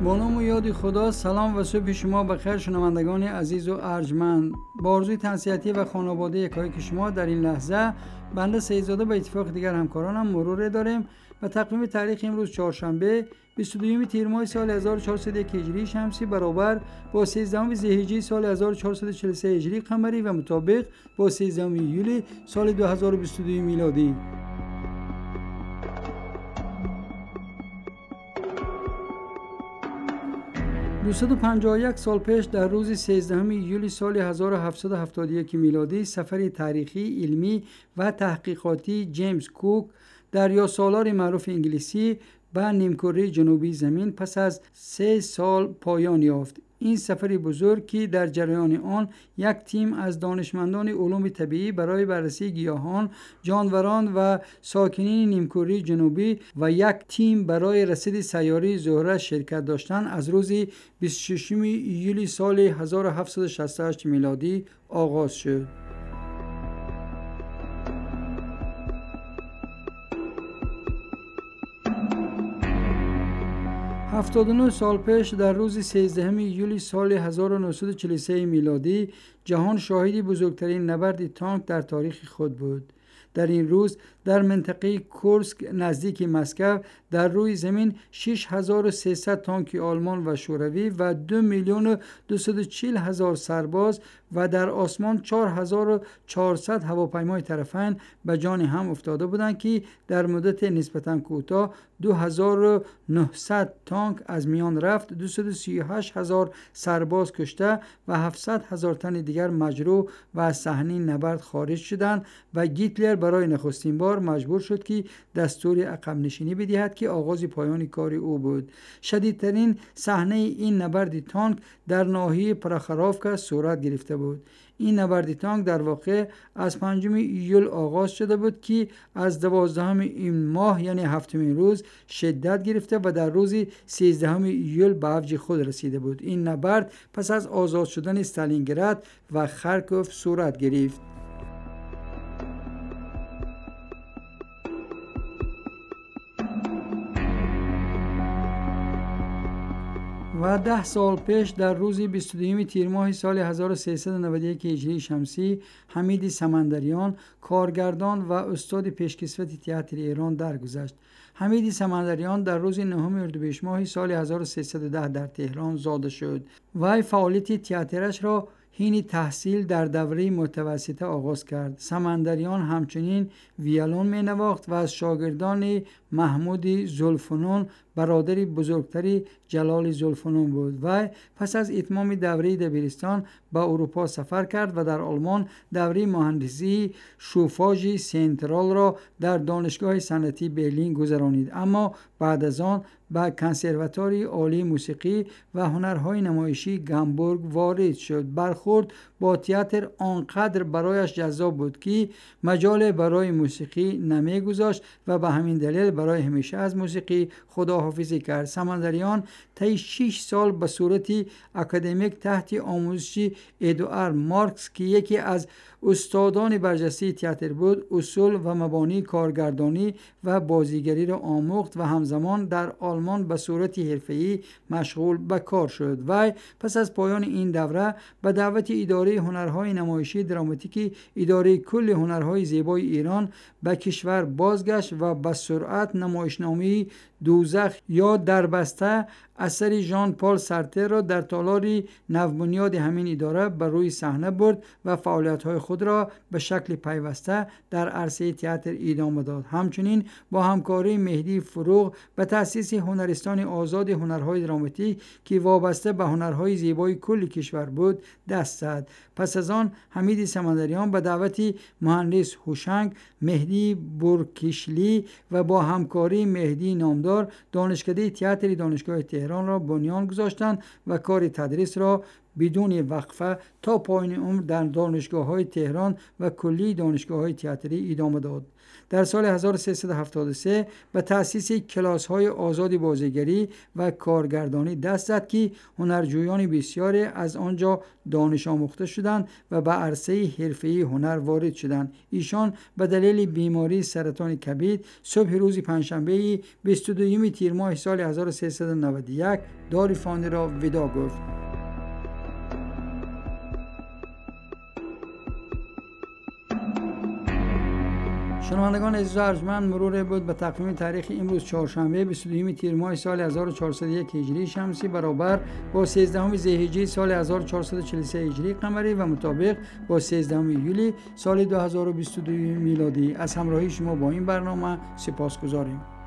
با نام و یاد خدا. سلام و صبح شما بخیر شنوندگان عزیز و ارجمند. با آرزوی تنصیحاتی و خانواده یکایک شما در این لحظه بنده سیدزاده به اتفاق دیگر همکارانم مرور داریم و تقویم تاریخ امروز چهارشنبه 22 تیر ماه سال 1401 هجری شمسی برابر با 13 ذی‌حجه سال 1443 هجری قمری و مطابق با 13 یولی سال 2022 میلادی. 251 سال پیش در روز 13 یولی سال 1771 میلادی سفری تاریخی، علمی و تحقیقاتی جیمز کوک دریاسالار معروف انگلیسی به نیمکره جنوبی زمین پس از 3 سال پایان یافت. این سفری بزرگ که در جریان آن یک تیم از دانشمندان علوم طبیعی برای بررسی گیاهان، جانوران و ساکنین نیمکره جنوبی و یک تیم برای رصد سیاره زهره شرکت داشتند از روز 26 یولی سال 1768 میلادی آغاز شد. 79 سال پیش در روز 13 یولی سال 1943 میلادی جهان شاهد بزرگترین نبرد تانک در تاریخ خود بود. در این روز در منطقه کورسک نزدیک مسکو در روی زمین 6300 تانک آلمان و شوروی و 2,240,000 سرباز و در آسمان 4400 هواپیمای طرفین به جان هم افتاده بودند که در مدت نسبتاً کوتاه 2900 تانک از میان رفت، 238,000 سرباز کشته و 700,000 تن دیگر مجروح و از صحنه نبرد خارج شدند و هیتلر برای نخستین بار مجبور شد که دستور عقب نشینی بدهد که آغاز پایان کار او بود. شدیدترین صحنه این نبرد تانک در ناحیه پراخاروفکا صورت گرفته بود. این نبرد تانک در واقع از 5 ایول آغاز شده بود که از 12 این ماه یعنی هفتمین روز شدت گرفته و در روز 13 ایول به اوج خود رسیده بود. این نبرد پس از آزاد شدن استالینگراد و خارکوف صورت گرفت. و 10 سال پیش در روز 22 تیر ماه سال 1391 هجری شمسی حمید سمندریان کارگردان و استاد پیشکسوت تئاتر ایران درگذشت. حمید سمندریان در روز 9 اردیبهشت ماه سال 1310 در تهران زاده شد. وی فعالیت تئاترش را حین تحصیل در دوره متوسطه آغاز کرد. سمندریان همچنین ویولون می نواخت و از شاگردان محمود زلفنون برادر بزرگتری جلال زلفنون بود. و پس از اتمام دوره دبیرستان به اروپا سفر کرد و در آلمان دوره مهندسی شوفاژ سنترال را در دانشگاه صنعتی برلین گذرانید، اما بعد از آن به کنسرواتوار عالی موسیقی و هنرهای نمایشی گامبورگ وارد شد. برخورد با تئاتر آنقدر برایش جذاب بود که مجال برای موسیقی نمی‌گذاشت و به همین دلیل برای همیشه از موسیقی خداحافظی کرد. سمندریان طی 6 سال به صورت اکادمیک تحت آموزش ادوارد مارکس که یکی از استادان برجسته تئاتر بود اصول و مبانی کارگردانی و بازیگری را آموخت و همزمان در آلمان به صورت حرفه‌ای مشغول به کار شد. و پس از پایان این دوره به دعوت اداره هنرهای نمایشی دراماتیک اداره کل هنرهای زیبای ایران به کشور بازگشت و به سرعت نمایشنامه دوزخ یا دربسته اثر ژان پل سارتر را در تالار نوبنیاد همین اداره بر روی صحنه برد و فعالیت‌های خود را به شکل پیوسته در عرصه تئاتر ادامه داد. همچنین با همکاری مهدی فروغ به تأسیس هنرستان آزاد هنرهای دراماتیک که وابسته به هنرهای زیبای کل کشور بود دست زد. پس از آن حمید سمندریان به دعوت مهندس هوشنگ، مهدی برکشلی و با همکاری مهدی نامدار دانشکده تئاتر دانشگاه تهران را بنیان گذاشتند و کار تدریس را بدون وقفه تا پایان عمر در دانشگاه‌های تهران و کلی دانشگاه‌های تئاتری ادامه داد. در سال 1373 به تأسیس کلاس‌های آزاد بازیگری و کارگردانی دست زد که هنرجویان بسیاری از آنجا دانش آموخته شدند و به عرصه حرفه‌ای هنر وارد شدند. ایشان به دلیل بیماری سرطان کبد صبح روز پنجشنبه 22 تیر ماه سال 1391 دار فانی را ودا گفت. شنوندگان عزیز و ارجمند، مرور بود به تقویم تاریخ امروز چهارشنبه 22 تیر ماه سال 1401 هجری شمسی برابر با 13 ذی‌حجه سال 1443 هجری قمری و مطابق با 13 یولی سال 2022 میلادی. از همراهی شما با این برنامه سپاسگزاریم.